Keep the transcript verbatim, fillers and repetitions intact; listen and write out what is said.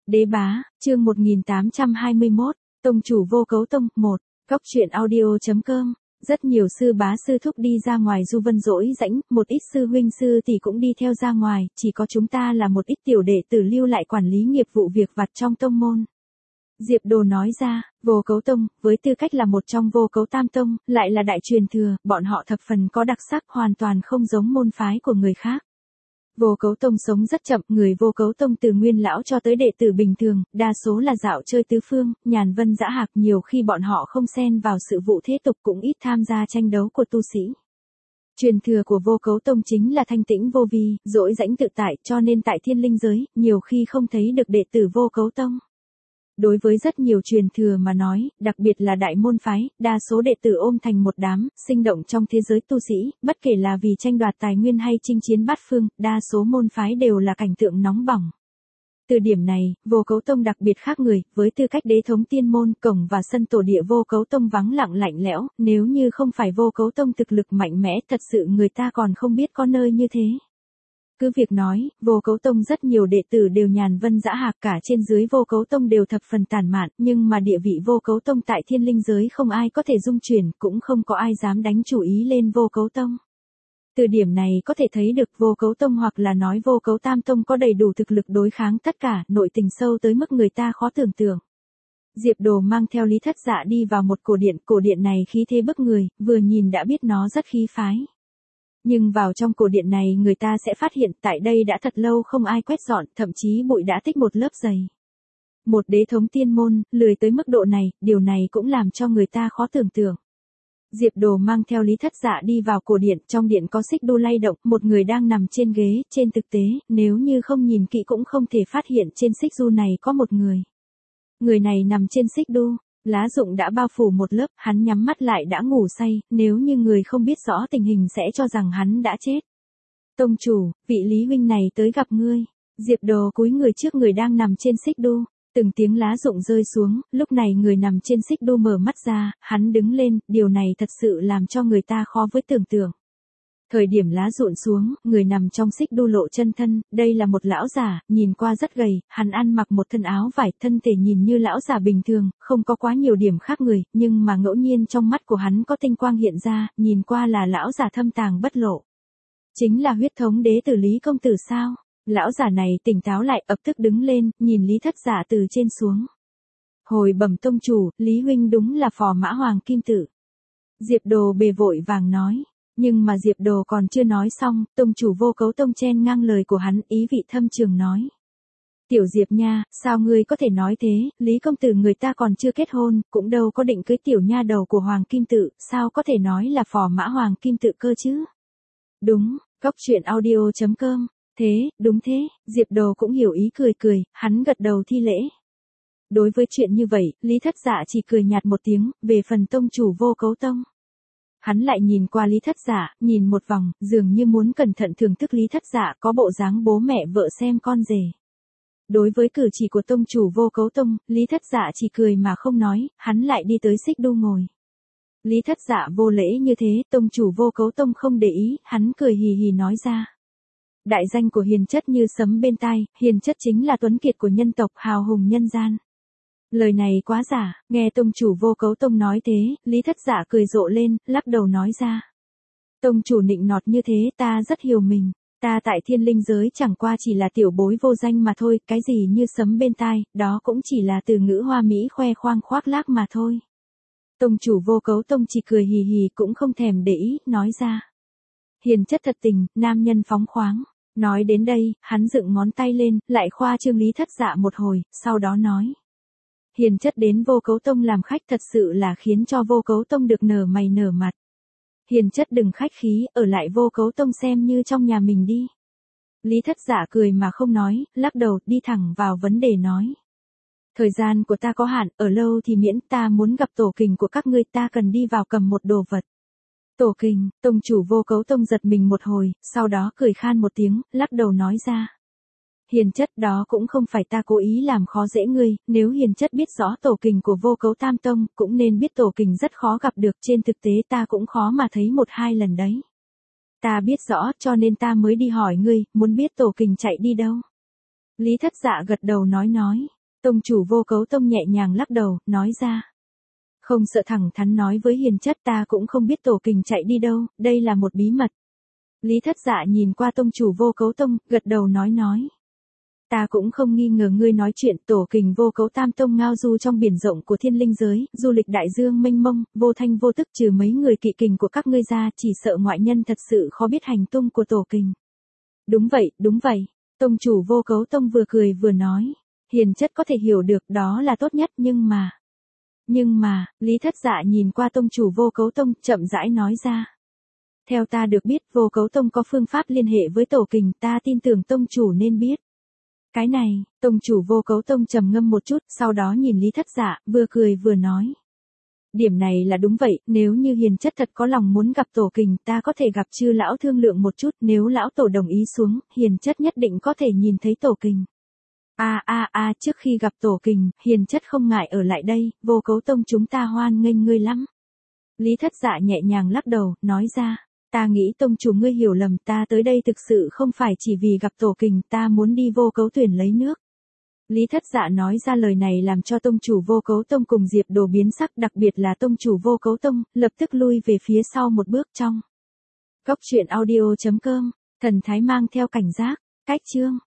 Đế bá, chương một nghìn tám trăm hai mươi mốt, Tông chủ vô cấu tông, một, góc truyện audio.com. Rất nhiều sư bá sư thúc đi ra ngoài du vân dỗi rãnh, một ít sư huynh sư thì cũng đi theo ra ngoài, chỉ có chúng ta là một ít tiểu đệ tử lưu lại quản lý nghiệp vụ việc vặt trong tông môn. Diệp Đồ nói ra, vô cấu tông, với tư cách là một trong vô cấu tam tông, lại là đại truyền thừa, bọn họ thập phần có đặc sắc, hoàn toàn không giống môn phái của người khác. Vô cấu tông sống rất chậm, người vô cấu tông từ nguyên lão cho tới đệ tử bình thường, đa số là dạo chơi tứ phương, nhàn vân dã hạc, nhiều khi bọn họ không xen vào sự vụ thế tục, cũng ít tham gia tranh đấu của tu sĩ. Truyền thừa của vô cấu tông chính là thanh tĩnh vô vi, dỗi rãnh tự tại, cho nên tại thiên linh giới, nhiều khi không thấy được đệ tử vô cấu tông. Đối với rất nhiều truyền thừa mà nói, đặc biệt là đại môn phái, đa số đệ tử ôm thành một đám, sinh động trong thế giới tu sĩ, bất kể là vì tranh đoạt tài nguyên hay chinh chiến bát phương, đa số môn phái đều là cảnh tượng nóng bỏng. Từ điểm này, vô cấu tông đặc biệt khác người, với tư cách đế thống tiên môn, cổng và sân tổ địa vô cấu tông vắng lặng lạnh lẽo, nếu như không phải vô cấu tông thực lực mạnh mẽ, thật sự người ta còn không biết có nơi như thế. Cứ việc nói, vô cấu tông rất nhiều đệ tử đều nhàn vân dã hạc, cả trên dưới vô cấu tông đều thập phần tản mạn, nhưng mà địa vị vô cấu tông tại thiên linh giới không ai có thể dung chuyển, cũng không có ai dám đánh chủ ý lên vô cấu tông. Từ điểm này có thể thấy được vô cấu tông hoặc là nói vô cấu tam tông có đầy đủ thực lực đối kháng tất cả, nội tình sâu tới mức người ta khó tưởng tượng. Diệp Đồ mang theo Lý Thất Dạ đi vào một cổ điện, cổ điện này khí thế bức người, vừa nhìn đã biết nó rất khí phái. Nhưng vào trong cổ điện này người ta sẽ phát hiện tại đây đã thật lâu không ai quét dọn, thậm chí bụi đã tích một lớp dày. Một đế thống tiên môn, lười tới mức độ này, điều này cũng làm cho người ta khó tưởng tượng. Diệp Đồ mang theo Lý Thất Dạ đi vào cổ điện, trong điện có xích đu lay động, một người đang nằm trên ghế, trên thực tế, nếu như không nhìn kỹ cũng không thể phát hiện trên xích đu này có một người. Người này nằm trên xích đu. Lá rụng đã bao phủ một lớp, hắn nhắm mắt lại đã ngủ say, nếu như người không biết rõ tình hình sẽ cho rằng hắn đã chết. Tông chủ, vị Lý huynh này tới gặp ngươi. Diệp Đồ cúi người trước người đang nằm trên xích đu, từng tiếng lá rụng rơi xuống, lúc này người nằm trên xích đu mở mắt ra, hắn đứng lên, điều này thật sự làm cho người ta khó với tưởng tượng. Thời điểm lá rụng xuống, người nằm trong xích đu lộ chân thân, đây là một lão già, nhìn qua rất gầy, hắn ăn mặc một thân áo vải, thân thể nhìn như lão già bình thường, không có quá nhiều điểm khác người, nhưng mà ngẫu nhiên trong mắt của hắn có tinh quang hiện ra, nhìn qua là lão già thâm tàng bất lộ. Chính là huyết thống đế tử Lý công tử sao? Lão già này tỉnh táo lại, ập tức đứng lên, nhìn Lý Thất Dạ từ trên xuống. Hồi bẩm tông chủ, Lý huynh đúng là phò mã hoàng kim tử. Diệp Đồ bề vội vàng nói. Nhưng mà Diệp Đồ còn chưa nói xong, tông chủ vô cấu tông chen ngang lời của hắn, ý vị thâm trường nói. Tiểu Diệp nha, sao ngươi có thể nói thế, Lý công tử người ta còn chưa kết hôn, cũng đâu có định cưới tiểu nha đầu của Hoàng Kim Tự, sao có thể nói là phò mã Hoàng Kim Tự cơ chứ? Đúng, góc truyện audio.com, thế, đúng thế, Diệp Đồ cũng hiểu ý cười cười, hắn gật đầu thi lễ. Đối với chuyện như vậy, Lý Thất Dạ chỉ cười nhạt một tiếng, về phần tông chủ vô cấu tông. Hắn lại nhìn qua Lý Thất Dạ, nhìn một vòng, dường như muốn cẩn thận thưởng thức Lý Thất Dạ có bộ dáng bố mẹ vợ xem con rể. Đối với cử chỉ của tông chủ vô cấu tông, Lý Thất Dạ chỉ cười mà không nói, hắn lại đi tới xích đu ngồi. Lý Thất Dạ vô lễ như thế, tông chủ vô cấu tông không để ý, hắn cười hì hì nói ra. Đại danh của hiền chất như sấm bên tai, hiền chất chính là tuấn kiệt của nhân tộc, hào hùng nhân gian. Lời này quá giả, nghe tông chủ vô cấu tông nói thế, Lý Thất Dạ cười rộ lên, lắc đầu nói ra. Tông chủ nịnh nọt như thế, ta rất hiểu mình, ta tại thiên linh giới chẳng qua chỉ là tiểu bối vô danh mà thôi, cái gì như sấm bên tai, đó cũng chỉ là từ ngữ hoa mỹ khoe khoang khoác lác mà thôi. Tông chủ vô cấu tông chỉ cười hì hì cũng không thèm để ý, nói ra. Hiền chất thật tình, nam nhân phóng khoáng. Nói đến đây, hắn dựng ngón tay lên, lại khoa trương Lý Thất Dạ một hồi, sau đó nói. Hiền chất đến vô cấu tông làm khách thật sự là khiến cho vô cấu tông được nở mày nở mặt. Hiền chất đừng khách khí, ở lại vô cấu tông xem như trong nhà mình đi. Lý Thất Dạ cười mà không nói, lắc đầu, đi thẳng vào vấn đề nói. Thời gian của ta có hạn, ở lâu thì miễn, ta muốn gặp tổ kình của các ngươi, ta cần đi vào cầm một đồ vật. Tổ kình, tông chủ vô cấu tông giật mình một hồi, sau đó cười khan một tiếng, lắc đầu nói ra. Hiền chất, đó cũng không phải ta cố ý làm khó dễ ngươi, nếu hiền chất biết rõ tổ kình của vô cấu tam tông, cũng nên biết tổ kình rất khó gặp được, trên thực tế ta cũng khó mà thấy một hai lần đấy. Ta biết rõ, cho nên ta mới đi hỏi ngươi, muốn biết tổ kình chạy đi đâu. Lý Thất Dạ gật đầu nói nói, Tông chủ Vô Cấu Tông nhẹ nhàng lắc đầu, nói ra. Không sợ, thẳng thắn nói với hiền chất, ta cũng không biết Tổ Kình chạy đi đâu, đây là một bí mật. Lý Thất Dạ nhìn qua tông chủ Vô Cấu Tông, gật đầu nói nói. Ta cũng không nghi ngờ ngươi nói chuyện. Tổ Kình Vô Cấu Tam Tông ngao du trong biển rộng của thiên linh giới, du lịch đại dương mênh mông, vô thanh vô tức, trừ mấy người kỵ kình của các ngươi ra, chỉ sợ ngoại nhân thật sự khó biết hành tung của Tổ Kình. Đúng vậy, đúng vậy. Tông chủ Vô Cấu Tông vừa cười vừa nói. Hiền chất có thể hiểu được, đó là tốt nhất, nhưng mà... Nhưng mà, Lý Thất Dạ nhìn qua tông chủ Vô Cấu Tông, chậm rãi nói ra. Theo ta được biết, Vô Cấu Tông có phương pháp liên hệ với Tổ Kình, ta tin tưởng tông chủ nên biết. Cái này, tông chủ Vô Cấu Tông trầm ngâm một chút, sau đó nhìn Lý Thất Dạ, vừa cười vừa nói. Điểm này là đúng vậy, nếu như hiền chất thật có lòng muốn gặp Tổ Kình, ta có thể gặp chư lão thương lượng một chút, nếu lão tổ đồng ý xuống, hiền chất nhất định có thể nhìn thấy Tổ Kình. A a a, trước khi gặp Tổ Kình, hiền chất không ngại ở lại đây, Vô Cấu Tông chúng ta hoan nghênh ngươi lắm. Lý Thất Dạ nhẹ nhàng lắc đầu, nói ra. Ta nghĩ tông chủ ngươi hiểu lầm, ta tới đây thực sự không phải chỉ vì gặp Tổ Kình, ta muốn đi Vô Cấu Thuyền lấy nước. Lý Thất Dạ nói ra lời này làm cho tông chủ Vô Cấu Tông cùng Diệp Đồ biến sắc, đặc biệt là tông chủ Vô Cấu Tông, lập tức lui về phía sau một bước trong. Góc truyện audio chấm com, thần thái mang theo cảnh giác, cách chương.